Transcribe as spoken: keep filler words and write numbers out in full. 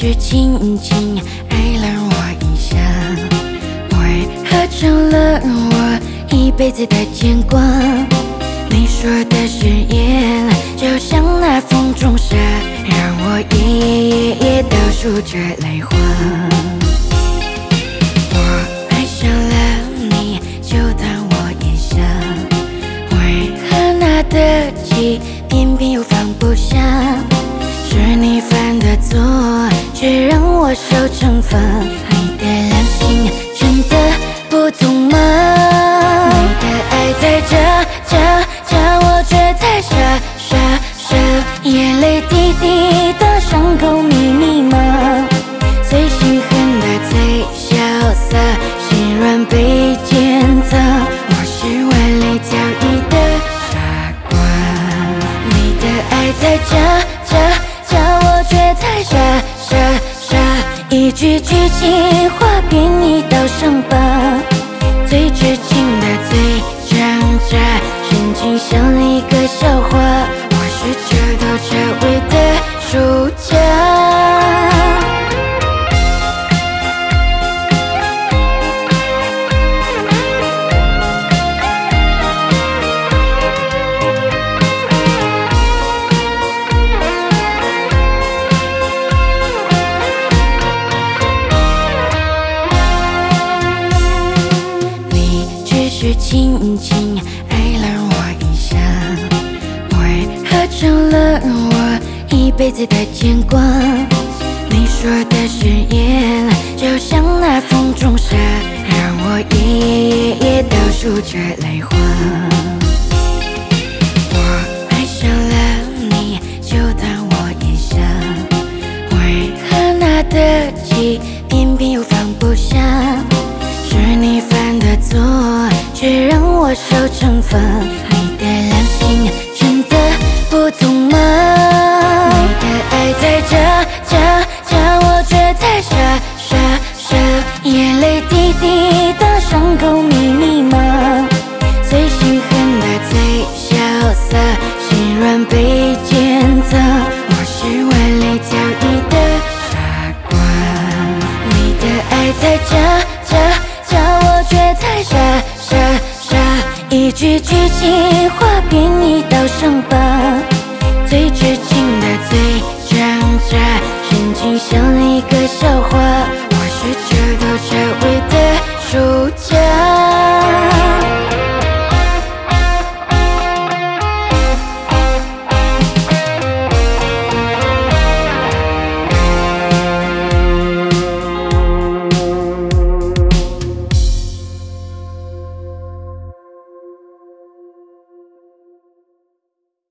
是轻轻爱了我一下，为何成了我一辈子的牵挂？你说的誓言就像那风中沙，让我夜夜夜夜都数着泪花。我爱上了你，就当我眼瞎，为何拿得起，偏偏又放不下？是你犯的错，却让我受惩罚。你的良心真的不痛吗？你的爱在这这这，我却太傻傻傻，眼泪滴滴的伤口密密麻，最心狠的最潇洒，心软被践踏。我是万里挑一的傻瓜，你的爱在这这。我却太傻傻傻，一句句情话变一道伤疤，最痴情的最挣扎，深情像一个笑话。我是这头这尾的输家。是轻轻爱了我一下，为何成了我一辈子的牵挂？你说的誓言就像那风中沙，让我夜夜夜夜都数着泪花。我爱上了你，就当我眼瞎，为何拿得起，偏偏又放不下？是你犯的错，却让我受惩罚。你的良心真的不痛吗？你的爱在这这这，我却太傻傻傻，眼泪滴滴的伤口密密麻，最心狠的最潇洒，心软被践踏。我是万里挑一的傻瓜，你的爱在这这。我却太傻傻傻，一句句情话变一道伤疤，最痴情的最挣扎，深情像一个笑话。我是这头这尾的输家。